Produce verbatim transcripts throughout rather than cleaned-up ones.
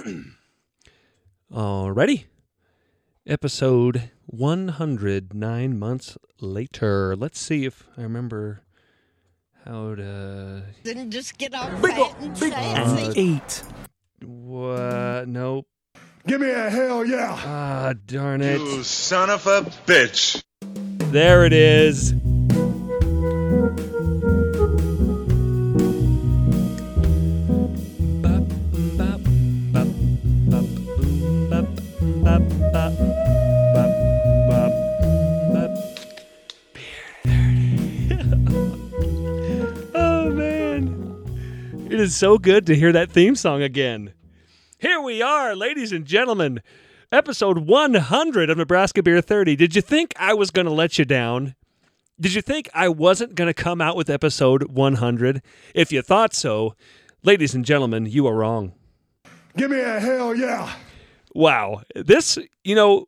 Alrighty. Episode one hundred, nine months later. Let's see if I remember how to... Then just get on Big fat ol' and big fancy. Uh, eight. What? Nope. Give me a hell yeah. Ah, darn it. You son of a bitch. There it is. Oh, man. It is so good to hear that theme song again. Here we are, ladies and gentlemen. Episode one hundred of Nebraska Beer thirty. Did you think I was going to let you down? Did you think I wasn't going to come out with episode one hundred? If you thought so, ladies and gentlemen, you are wrong. Give me a hell yeah. Wow. This, you know,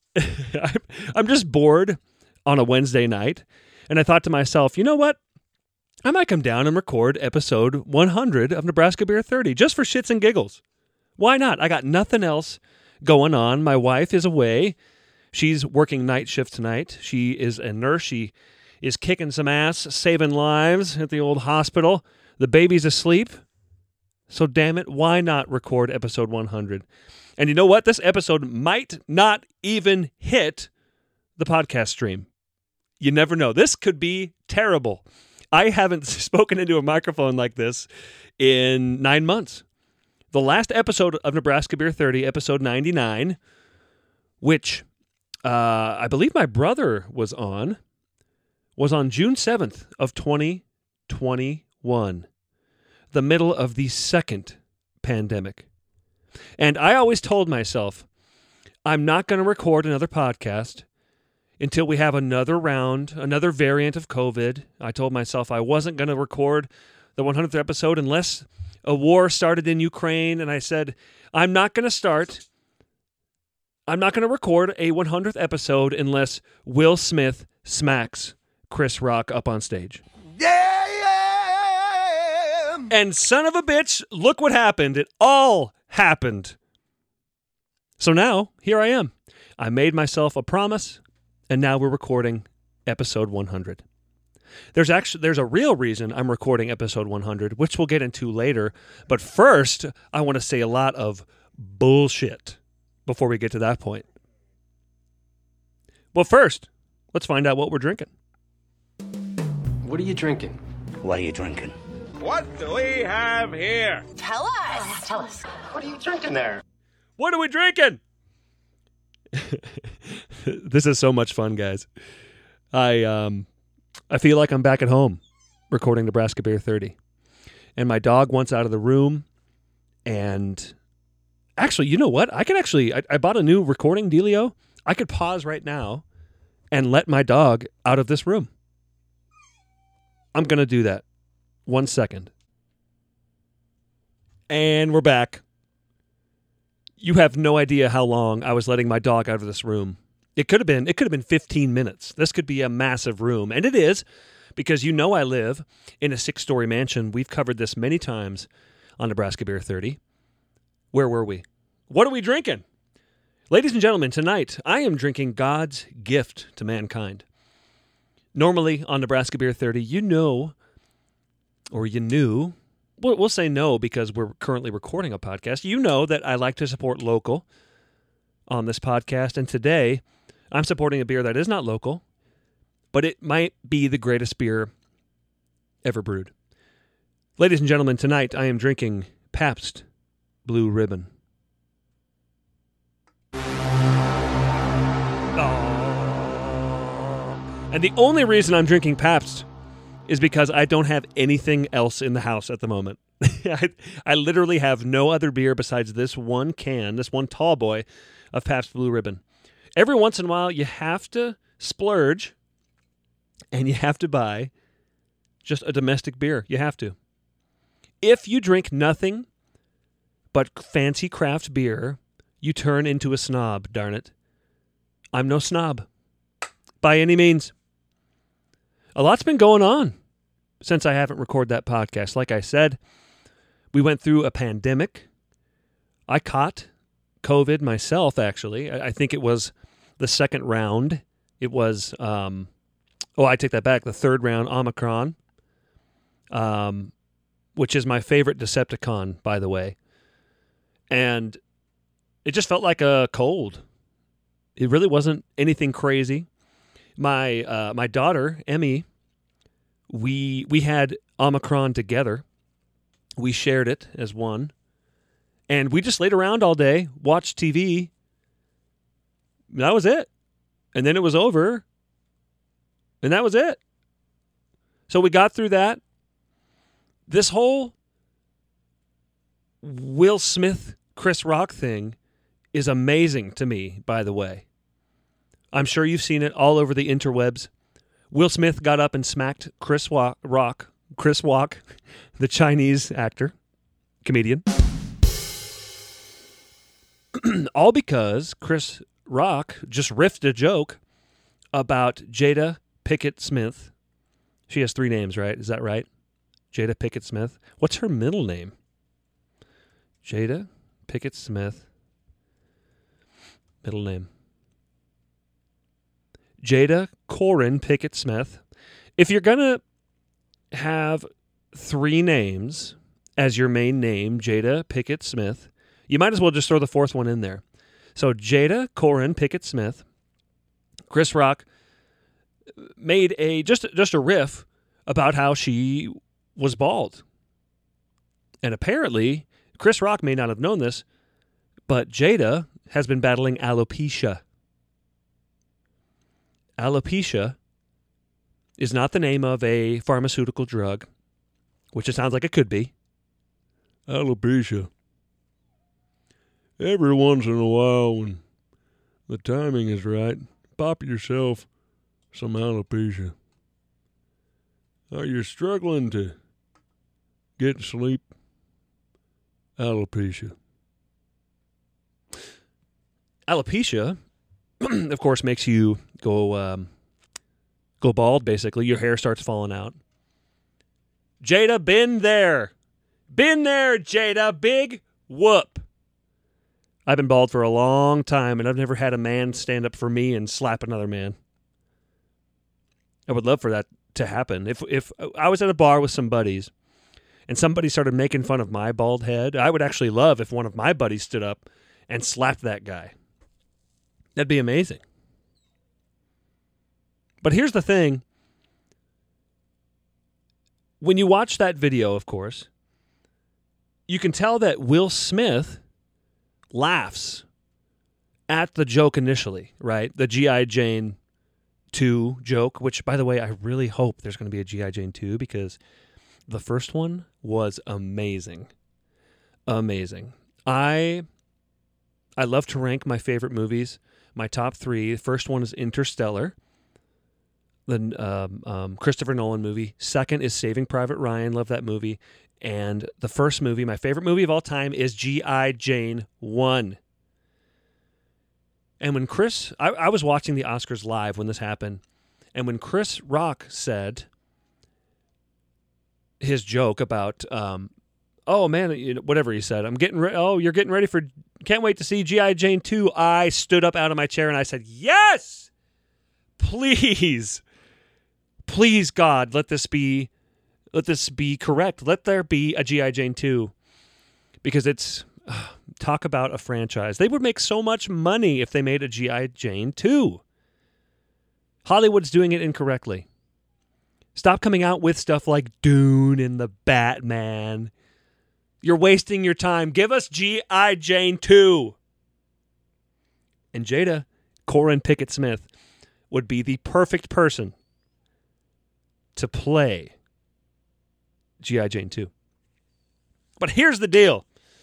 I'm just bored on a Wednesday night, and I thought to myself, you know what? I might come down and record episode one hundred of Nebraska Beer thirty just for shits and giggles. Why not? I got nothing else going on. My wife is away. She's working night shift tonight. She is a nurse. She is kicking some ass, saving lives at the old hospital. The baby's asleep. So damn it, why not record episode one hundred? And you know what? This episode might not even hit the podcast stream. You never know. This could be terrible. I haven't spoken into a microphone like this in nine months. The last episode of Nebraska Beer thirty, episode ninety-nine, which uh, I believe my brother was on, was on June seventh of twenty twenty-one, the middle of the second pandemic. And I always told myself, I'm not going to record another podcast until we have another round, another variant of COVID. I told myself I wasn't going to record the one hundredth episode unless a war started in Ukraine, and I said, I'm not going to start, I'm not going to record a one hundredth episode unless Will Smith smacks Chris Rock up on stage. Yeah, yeah. And son of a bitch, look what happened. It all happened. So now, here I am. I made myself a promise, and now we're recording episode one hundred. There's actually there's a real reason I'm recording episode one hundred, which we'll get into later. But first, I want to say a lot of bullshit before we get to that point. Well, first, let's find out what we're drinking. What are you drinking? What are you drinking? What do we have here? Tell us. Tell us. What are you drinking there? What are we drinking? This is so much fun, guys. I um I feel like I'm back at home recording Nebraska Beer thirty. And my dog wants out of the room. And actually, you know what? I could actually, I, I bought a new recording dealio. I could pause right now and let my dog out of this room. I'm going to do that. One second. And we're back. You have no idea how long I was letting my dog out of this room. It could have been, it could have been fifteen minutes. This could be a massive room. And it is, because you know I live in a six-story mansion. We've covered this many times on Nebraska Beer thirty. Where were we? What are we drinking? Ladies and gentlemen, tonight I am drinking God's gift to mankind. Normally on Nebraska Beer thirty, you know, or you knew, we'll, we'll say no because we're currently recording a podcast. You know that I like to support local on this podcast. And today I'm supporting a beer that is not local, but it might be the greatest beer ever brewed. Ladies and gentlemen, tonight I am drinking Pabst Blue Ribbon. Oh. And the only reason I'm drinking Pabst is because I don't have anything else in the house at the moment. I, I literally have no other beer besides this one can, this one tall boy of Pabst Blue Ribbon. Every once in a while, you have to splurge and you have to buy just a domestic beer. You have to. If you drink nothing but fancy craft beer, you turn into a snob, darn it. I'm no snob, by any means. A lot's been going on since I haven't recorded that podcast. Like I said, we went through a pandemic. I caught COVID myself, actually. I, I think it was the second round. It was, um, oh, I take that back, the third round, Omicron, um, which is my favorite Decepticon, by the way. And it just felt like a cold. It really wasn't anything crazy. My uh, my daughter, Emmy, we we had Omicron together. We shared it as one. And we just laid around all day, watched T V. That was it. And then it was over. And that was it. So we got through that. This whole Will Smith, Chris Rock thing is amazing to me, by the way. I'm sure you've seen it all over the interwebs. Will Smith got up and smacked Chris Wa- Rock, Chris Rock, the Chinese actor, comedian. All because Chris Rock just riffed a joke about Jada Pickett Smith. She has three names, right? Is that right? Jada Pickett Smith. What's her middle name? Jada Pickett Smith. Middle name. Jada Corin Pickett Smith. If you're going to have three names as your main name, Jada Pickett Smith, you might as well just throw the fourth one in there. So Jada Corin Pickett Smith, Chris Rock made a just just a riff about how she was bald. And apparently, Chris Rock may not have known this, but Jada has been battling alopecia. Alopecia is not the name of a pharmaceutical drug, which it sounds like it could be. Alopecia. Every once in a while, when the timing is right, pop yourself some alopecia. Are you struggling to get sleep? Alopecia. Alopecia, of course, makes you go um, go bald, basically. Your hair starts falling out. Jada, been there. Been there, Jada. Big whoop. I've been bald for a long time, and I've never had a man stand up for me and slap another man. I would love for that to happen. If if I was at a bar with some buddies, and somebody started making fun of my bald head, I would actually love if one of my buddies stood up and slapped that guy. That'd be amazing. But here's the thing. When you watch that video, of course, you can tell that Will Smith laughs at the joke initially, right? The G I. Jane two joke, which, by the way, I really hope there's going to be a G I. Jane two because the first one was amazing. Amazing. I I love to rank my favorite movies. My top three. The first one is Interstellar, the um, um, Christopher Nolan movie. Second is Saving Private Ryan. Love that movie. And the first movie, my favorite movie of all time, is G I. Jane one. And when Chris, I, I was watching the Oscars live when this happened, and when Chris Rock said his joke about, um, oh man, you know, whatever he said, I'm getting ready. Oh, you're getting ready for, can't wait to see G I. Jane two. I stood up out of my chair and I said, yes, please, please, God, let this be, let this be correct. Let there be a G I. Jane two, because it's, uh, talk about a franchise. They would make so much money if they made a G I. Jane two. Hollywood's doing it incorrectly. Stop coming out with stuff like Dune and the Batman. You're wasting your time. Give us G I. Jane two. And Jada Corin Pickett Smith would be the perfect person to play G I. Jane two. But here's the deal.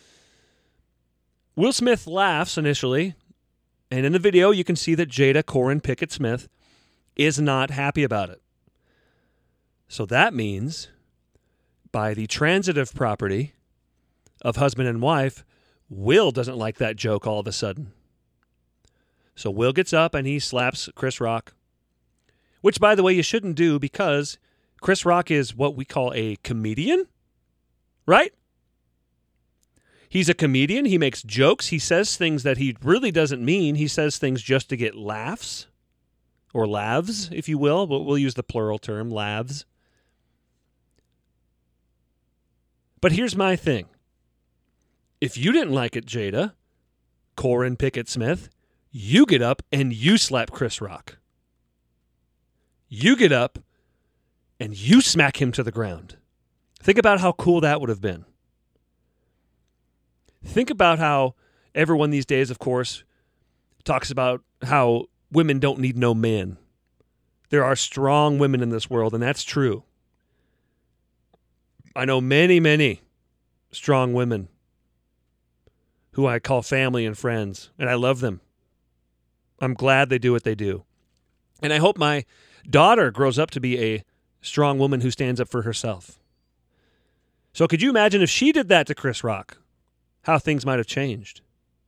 Will Smith laughs initially, and in the video you can see that Jada Corin Pickett Smith is not happy about it. So that means, by the transitive property of husband and wife, Will doesn't like that joke all of a sudden. So Will gets up and he slaps Chris Rock, which, by the way, you shouldn't do because Chris Rock is what we call a comedian, right? He's a comedian. He makes jokes. He says things that he really doesn't mean. He says things just to get laughs or laughs, if you will. But we'll use the plural term, laughs. But here's my thing. If you didn't like it, Jada, Corin Pickett Smith, you get up and you slap Chris Rock. You get up and you smack him to the ground. Think about how cool that would have been. Think about how everyone these days, of course, talks about how women don't need no man. There are strong women in this world, and that's true. I know many, many strong women who I call family and friends, and I love them. I'm glad they do what they do. And I hope my daughter grows up to be a strong woman who stands up for herself. So could you imagine if she did that to Chris Rock? How things might have changed.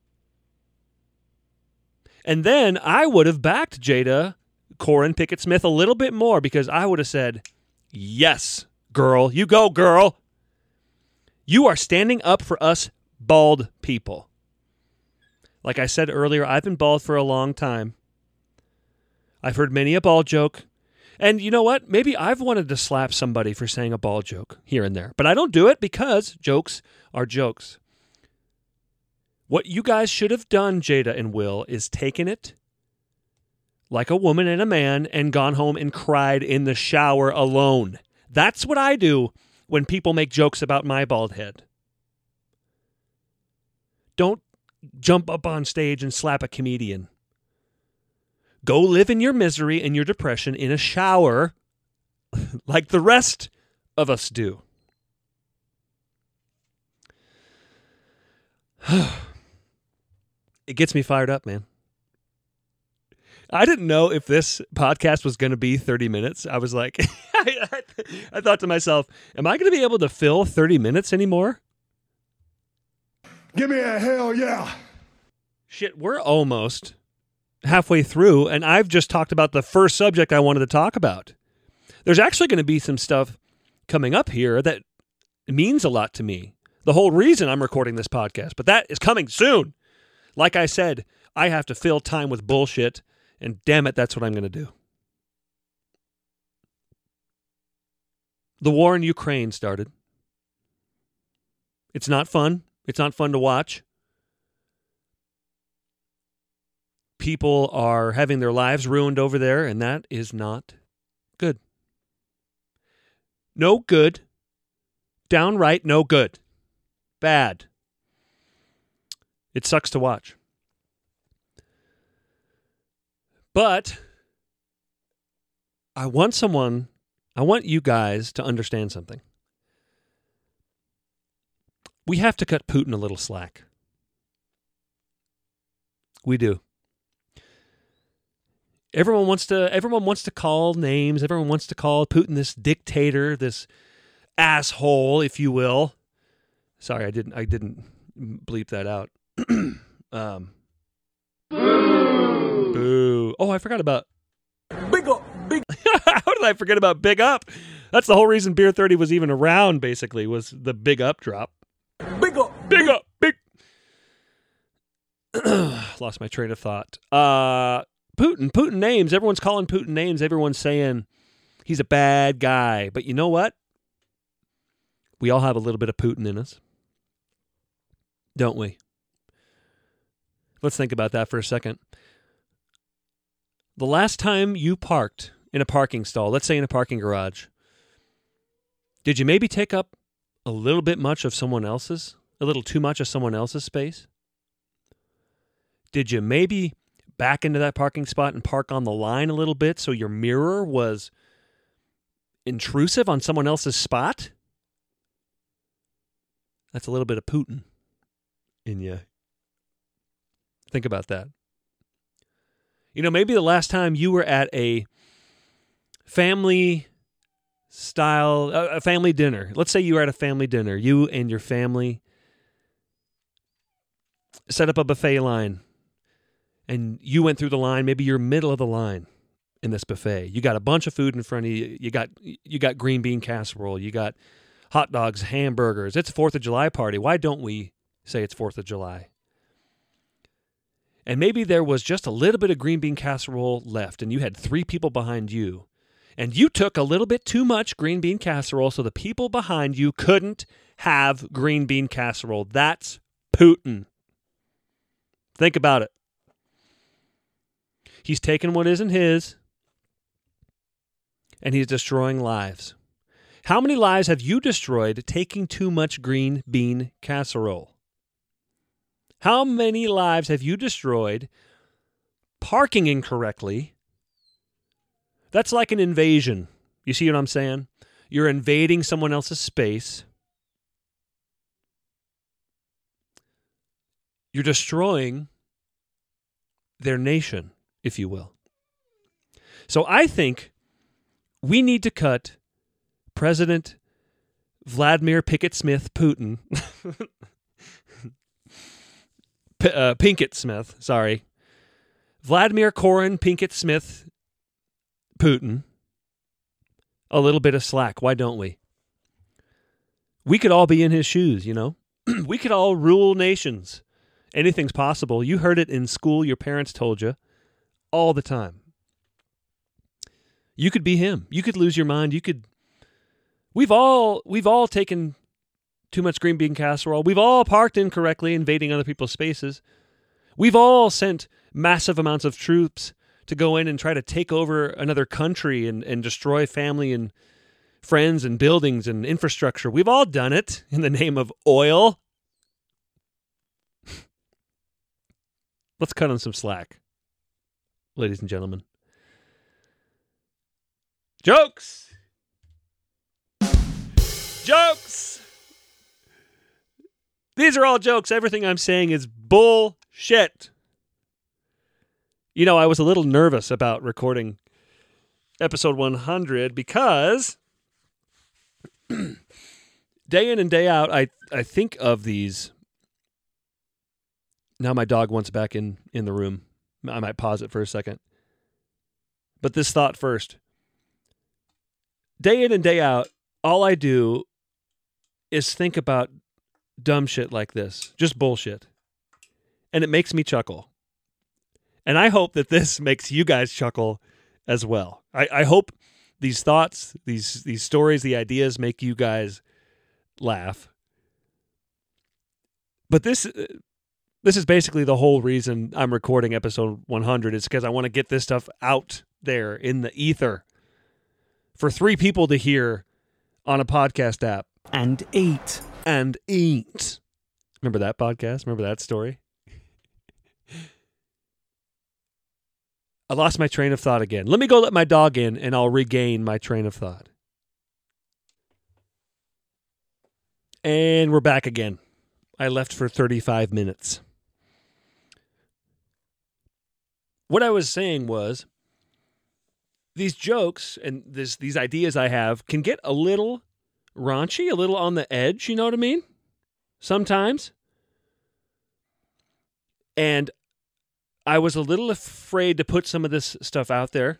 And then I would have backed Jada Corin Pickett Smith a little bit more because I would have said, yes, girl, you go, girl. You are standing up for us bald people. Like I said earlier, I've been bald for a long time. I've heard many a bald joke. And you know what? Maybe I've wanted to slap somebody for saying a bald joke here and there. But I don't do it because jokes are jokes. What you guys should have done, Jada and Will, is taken it like a woman and a man and gone home and cried in the shower alone. That's what I do when people make jokes about my bald head. Don't jump up on stage and slap a comedian. Go live in your misery and your depression in a shower like the rest of us do. It gets me fired up, man. I didn't know if this podcast was going to be thirty minutes. I was like, I, I thought to myself, am I going to be able to fill thirty minutes anymore? Give me a hell yeah. Shit, we're almost halfway through, and I've just talked about the first subject I wanted to talk about. There's actually going to be some stuff coming up here that means a lot to me. The whole reason I'm recording this podcast, but that is coming soon. Like I said, I have to fill time with bullshit, and damn it, that's what I'm going to do. The war in Ukraine started. It's not fun. It's not fun to watch. People are having their lives ruined over there, and that is not good. No good. Downright no good. Bad. It sucks to watch. But I want someone, I want you guys to understand something. We have to cut Putin a little slack. We do. Everyone wants to everyone wants to call names. Everyone wants to call Putin this dictator, this asshole, if you will. Sorry, I didn't I didn't bleep that out. um, boo. Boo. Oh, I forgot about Big Up. Big How did I forget about Big Up? That's the whole reason Beer thirty was even around, basically, was the Big Up drop. Big Up. Big Up. Big Lost my train of thought. Uh Putin, Putin names. Everyone's calling Putin names. Everyone's saying he's a bad guy. But you know what? We all have a little bit of Putin in us. Don't we? Let's think about that for a second. The last time you parked in a parking stall, let's say in a parking garage, did you maybe take up a little bit much of someone else's? A little too much of someone else's space? Did you maybe back into that parking spot and park on the line a little bit so your mirror was intrusive on someone else's spot? That's a little bit of Putin in you. Think about that. You know, maybe the last time you were at a family style, a family dinner. Let's say you were at a family dinner. You and your family set up a buffet line. And you went through the line, maybe you're middle of the line in this buffet. You got a bunch of food in front of you. You got you got green bean casserole. You got hot dogs, hamburgers. It's a fourth of July party. Why don't we say it's fourth of July. And maybe there was just a little bit of green bean casserole left, and you had three people behind you. And you took a little bit too much green bean casserole, so the people behind you couldn't have green bean casserole. That's Putin. Think about it. He's taken what isn't his, and he's destroying lives. How many lives have you destroyed taking too much green bean casserole? How many lives have you destroyed parking incorrectly? That's like an invasion. You see what I'm saying? You're invading someone else's space. You're destroying their nation, if you will. So I think we need to cut President Vladimir Pickett Smith Putin, P- uh, Pinkett Smith, sorry, Vladimir Corin Pinkett Smith Putin, a little bit of slack. Why don't we? We could all be in his shoes, you know? We could all rule nations. Anything's possible. You heard it in school. Your parents told you all the time. You could be him. You could lose your mind. You could. We've all we've all taken too much green bean casserole. We've all parked incorrectly, invading other people's spaces. We've all sent massive amounts of troops to go in and try to take over another country and, and destroy family and friends and buildings and infrastructure. We've all done it in the name of oil. Let's cut on some slack, ladies and gentlemen. Jokes! Jokes! These are all jokes. Everything I'm saying is bullshit. You know, I was a little nervous about recording episode one hundred because day in and day out, I, I think of these. Now my dog wants back in, in the room. I might pause it for a second. But this thought first. Day in and day out, all I do is think about dumb shit like this. Just bullshit. And it makes me chuckle. And I hope that this makes you guys chuckle as well. I, I hope these thoughts, these these stories, the ideas make you guys laugh. But this this is basically the whole reason I'm recording episode one hundred is because I want to get this stuff out there in the ether for three people to hear on a podcast app. And eat. And eat. Remember that podcast? Remember that story? I lost my train of thought again. Let me go let my dog in, and I'll regain my train of thought. And we're back again. I left for thirty-five minutes. What I was saying was, these jokes and this, these ideas I have can get a little raunchy, a little on the edge, you know what I mean? Sometimes. And I was a little afraid to put some of this stuff out there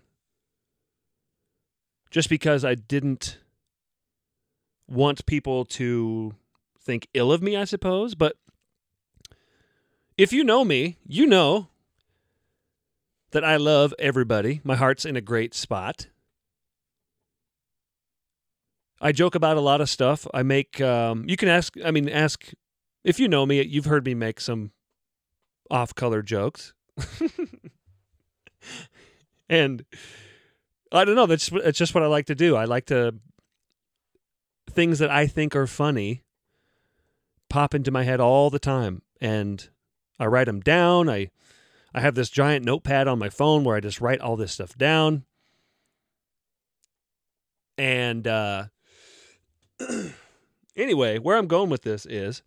just because I didn't want people to think ill of me, I suppose. But if you know me, you know that I love everybody. My heart's in a great spot. I joke about a lot of stuff. I make, um, you can ask, I mean, ask, if you know me, you've heard me make some off-color jokes. And I don't know, that's it's just what I like to do. I like to, things that I think are funny pop into my head all the time. And I write them down. I I have this giant notepad on my phone where I just write all this stuff down. And uh, anyway, where I'm going with this is,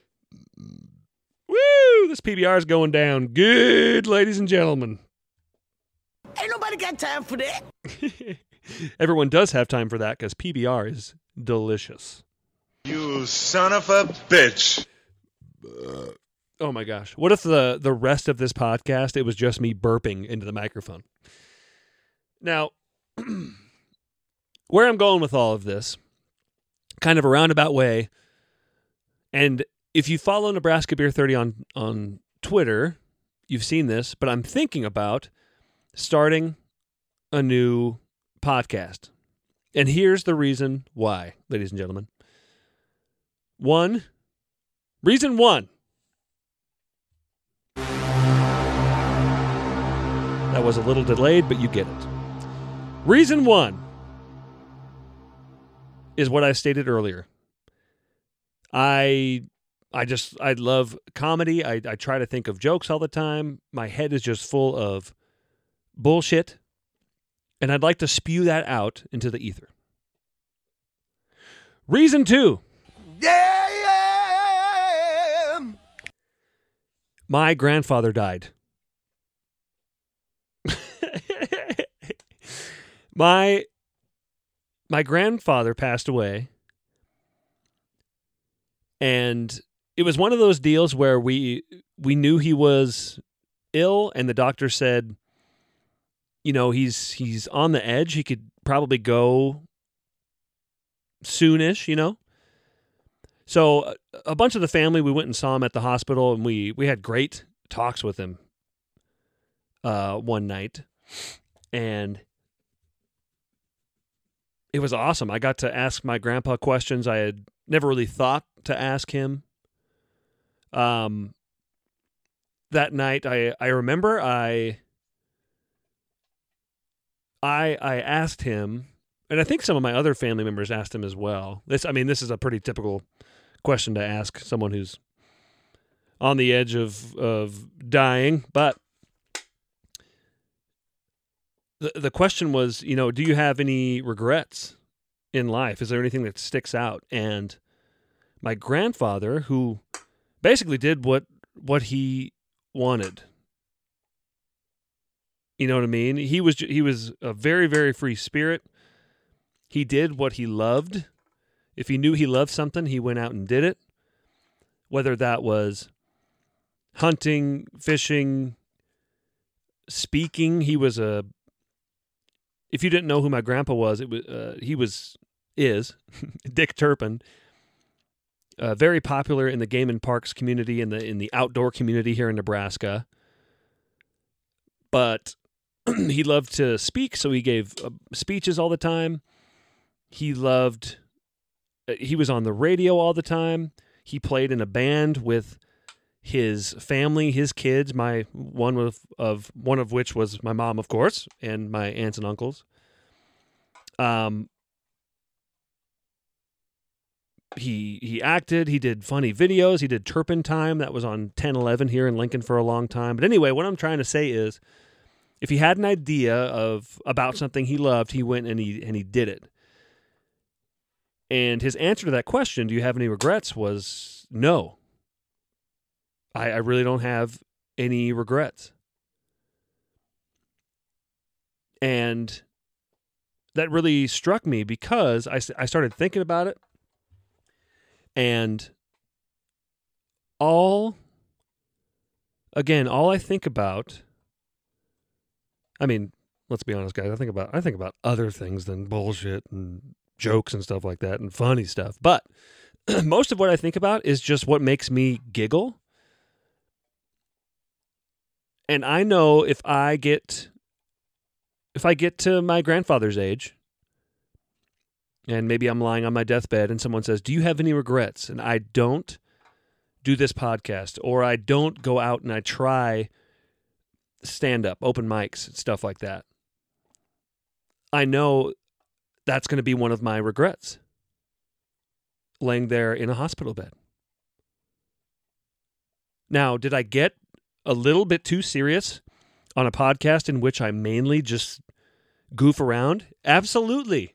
woo, this P B R is going down good, ladies and gentlemen. Ain't nobody got time for that. Everyone does have time for that because P B R is delicious. You son of a bitch. Oh my gosh. What if the, the rest of this podcast, it was just me burping into the microphone? Now, where I'm going with all of this, kind of a roundabout way, and if you follow Nebraska Beer thirty on, on Twitter, you've seen this, but I'm thinking about starting a new podcast. And here's the reason why, ladies and gentlemen. One, reason one. That was a little delayed, but you get it. Reason one is what I stated earlier. I I just, I love comedy. I, I try to think of jokes all the time. My head is just full of bullshit. And I'd like to spew that out into the ether. Reason two. Yeah, yeah. My grandfather died. my my grandfather passed away. And it was one of those deals where we we knew he was ill, and the doctor said, you know, he's he's on the edge. He could probably go soonish, you know. So a bunch of the family, we went and saw him at the hospital, and we we had great talks with him uh, one night, and it was awesome. I got to ask my grandpa questions I had never really thought to ask him. Um, that night, I I remember I. I I asked him, and I think some of my other family members asked him as well. This, I mean, this is a pretty typical question to ask someone who's on the edge of of dying. But the the question was, you know, do you have any regrets in life? Is there anything that sticks out? And my grandfather, who basically did what what he wanted. You know what I mean? He was he was a very, very free spirit. He did what he loved. If he knew he loved something, he went out and did it. Whether that was hunting, fishing, speaking. He was a... If you didn't know who my grandpa was, it was uh, he was, is, Dick Turpin. Uh, very popular in the game and parks community, in the in the outdoor community here in Nebraska. But he loved to speak, so he gave uh, speeches all the time. He loved, uh, he was on the radio all the time. He played in a band with his family, his kids, my one of, of one of which was my mom, of course, and my aunts and uncles. Um, he he acted, he did funny videos, he did Turpin Time, that was on ten eleven here in Lincoln for a long time. But anyway, what I'm trying to say is, if he had an idea of about something he loved, he went and he and he did it. And his answer to that question, do you have any regrets, was no. I, I really don't have any regrets. And that really struck me because I, I started thinking about it. And all, again, all I think about, I mean, let's be honest, guys, I think about I think about other things than bullshit and jokes and stuff like that and funny stuff. But most of what I think about is just what makes me giggle. And I know if I get if I get to my grandfather's age, and maybe I'm lying on my deathbed and someone says, do you have any regrets? And I don't do this podcast, or I don't go out and I try stand-up, open mics, stuff like that. I know that's going to be one of my regrets, laying there in a hospital bed. Now, did I get a little bit too serious on a podcast in which I mainly just goof around? Absolutely.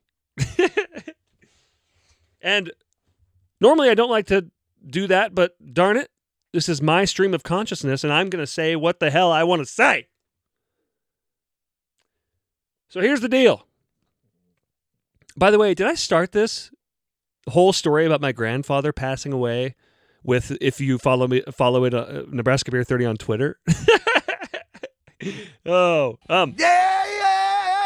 And normally I don't like to do that, but darn it, this is my stream of consciousness, and I'm going to say what the hell I want to say. So here's the deal. By the way, did I start this whole story about my grandfather passing away with, if you follow me, follow it, uh, Nebraska Beer thirty on Twitter? oh, um. Yeah,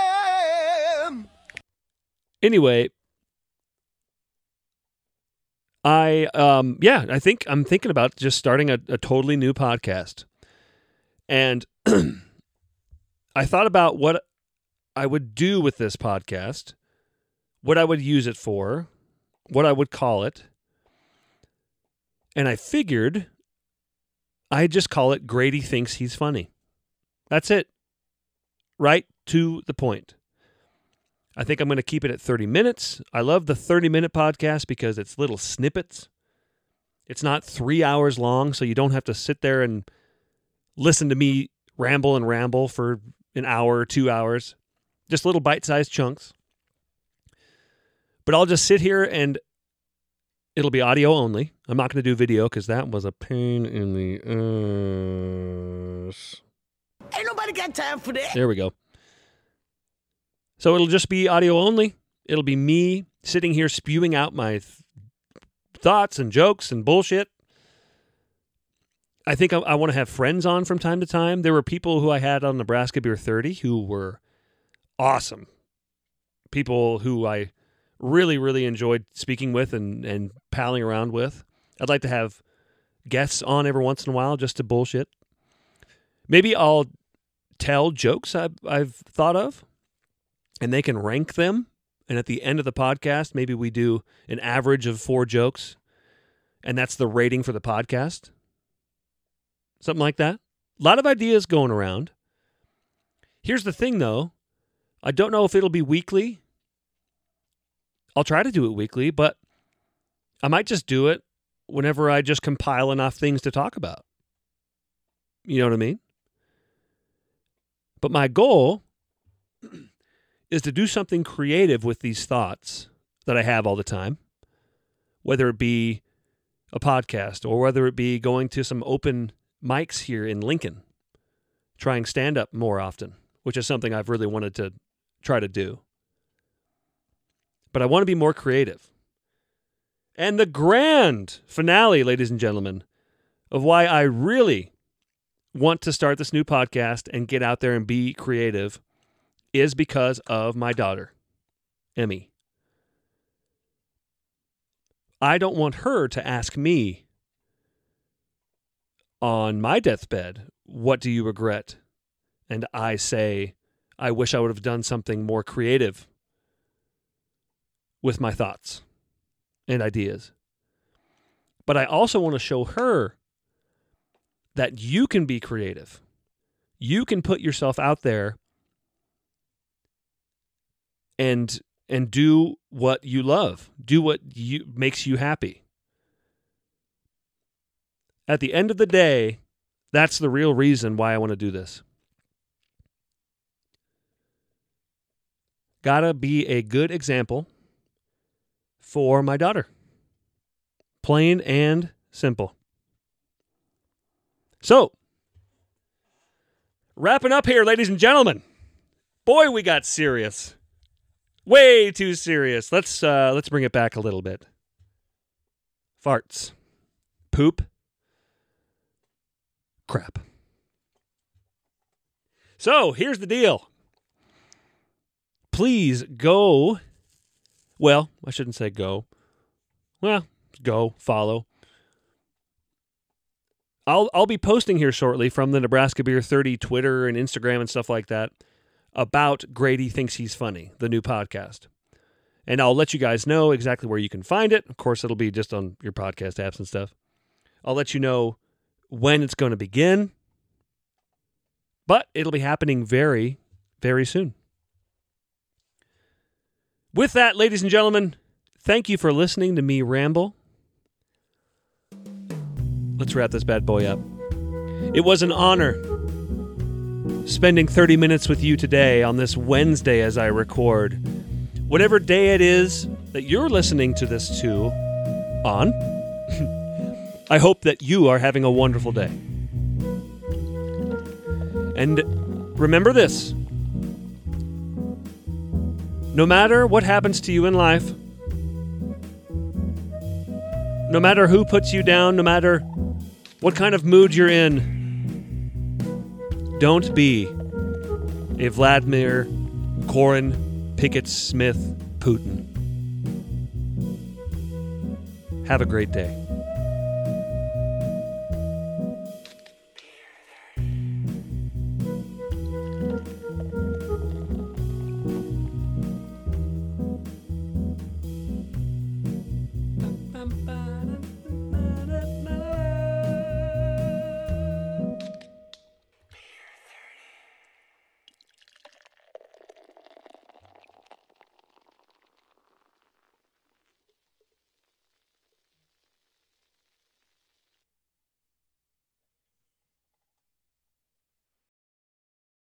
yeah. Anyway, I, um, yeah, I think I'm thinking about just starting a, a totally new podcast. And I thought about what I would do with this podcast, what I would use it for, what I would call it. And I figured I'd just call it Grady Thinks He's Funny. That's it. Right to the point. I think I'm going to keep it at thirty minutes. I love the thirty-minute podcast because it's little snippets. It's not three hours long, so you don't have to sit there and listen to me ramble and ramble for an hour or two hours. Just little bite-sized chunks. But I'll just sit here and it'll be audio only. I'm not going to do video because that was a pain in the ass. Ain't nobody got time for that. There we go. So it'll just be audio only. It'll be me sitting here spewing out my th- thoughts and jokes and bullshit. I think I, I want to have friends on from time to time. There were people who I had on Nebraska Beer thirty who were awesome. People who I really, really enjoyed speaking with and, and palling around with. I'd like to have guests on every once in a while just to bullshit. Maybe I'll tell jokes I've, I've thought of, and they can rank them. And at the end of the podcast, maybe we do an average of four jokes, and that's the rating for the podcast. Something like that. A lot of ideas going around. Here's the thing, though. I don't know if it'll be weekly. I'll try to do it weekly, but I might just do it whenever I just compile enough things to talk about. You know what I mean? But my goal is to do something creative with these thoughts that I have all the time, whether it be a podcast or whether it be going to some open mics here in Lincoln, trying stand-up more often, which is something I've really wanted to try to do. But I want to be more creative. And the grand finale, ladies and gentlemen, of why I really want to start this new podcast and get out there and be creative is because of my daughter, Emmy. I don't want her to ask me on my deathbed, what do you regret? And I say, I wish I would have done something more creative with my thoughts and ideas. But I also want to show her that you can be creative. You can put yourself out there and and do what you love. Do what you makes you happy. At the end of the day, that's the real reason why I want to do this. Gotta be a good example for my daughter. Plain and simple. So, wrapping up here, ladies and gentlemen. Boy, we got serious. Way too serious. Let's uh, let's bring it back a little bit. Farts. Poop. Crap. So, here's the deal. Please go. Well, I shouldn't say go. Well, go, follow. I'll I'll be posting here shortly from the Nebraska Beer thirty Twitter and Instagram and stuff like that about Grady Thinks He's Funny, the new podcast. And I'll let you guys know exactly where you can find it. Of course, it'll be just on your podcast apps and stuff. I'll let you know when it's going to begin. But it'll be happening very, very soon. With that, ladies and gentlemen, thank you for listening to me ramble. Let's wrap this bad boy up. It was an honor spending thirty minutes with you today on this Wednesday as I record. Whatever day it is that you're listening to this to on, I hope that you are having a wonderful day. And remember this. No matter what happens to you in life, no matter who puts you down, no matter what kind of mood you're in, don't be a Vladimir Corin Pickett Smith Putin. Have a great day. Bum, bum.